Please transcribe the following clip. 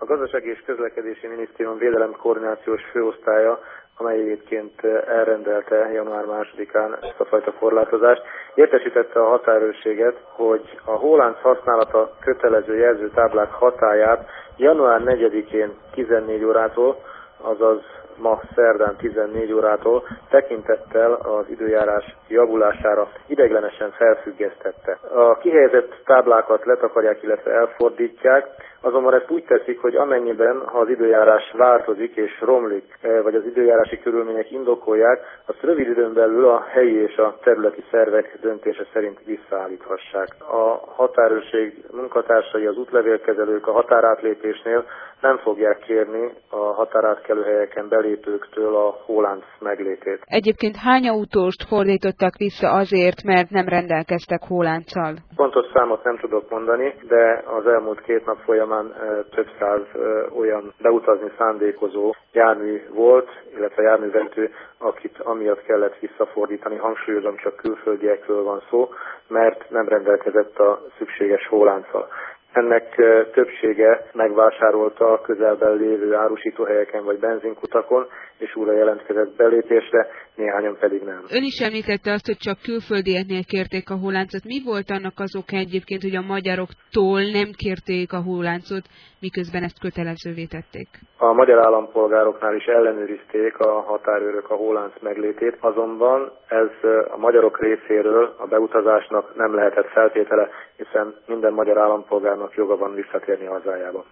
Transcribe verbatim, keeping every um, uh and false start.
A Gazdasági és Közlekedési Minisztérium Védelem Koordinációs Főosztálya, amely egyébként elrendelte január másodikán ezt a fajta korlátozást, értesítette a határőrséget, hogy a hólánc használata kötelező jelzőtáblák hatályát január negyedikén tizennégy órától, azaz ma szerdán tizennégy órától tekintettel az időjárás javulására ideiglenesen felfüggesztette. A kihelyezett táblákat letakarják, illetve elfordítják, azonban ezt úgy teszik, hogy amennyiben, ha az időjárás változik és romlik, vagy az időjárási körülmények indokolják, azt rövid időn belül a helyi és a területi szervek döntése szerint visszaállíthassák. A határőrség munkatársai, az útlevélkezelők a határátlépésnél nem fogják kérni a határátkelőhelyeken belépőktől a hólánc meglétét. Egyébként hány autóst fordítottak vissza azért, mert nem rendelkeztek hólánccal? Pontos számot nem tudok mondani, de az elmúlt két nap folyamán több száz olyan beutazni szándékozó jármű volt, illetve járművezető, akit amiatt kellett visszafordítani, hangsúlyozom, csak külföldiekről van szó, mert nem rendelkezett a szükséges hólánccal. Ennek többsége megvásárolta a közelben lévő árusítóhelyeken vagy benzinkutakon, és újra jelentkezett belépésre, néhányan pedig nem. Ön is említette azt, hogy csak külföldieknél kérték a hóláncot. Mi volt annak az oka egyébként, hogy a magyaroktól nem kérték a hóláncot, miközben ezt kötelezővé tették? A magyar állampolgároknál is ellenőrizték a határőrök a hólánc meglétét, azonban ez a magyarok részéről a beutazásnak nem lehetett feltétele, hiszen minden magyar állampolgárnak joga van visszatérni hazájába.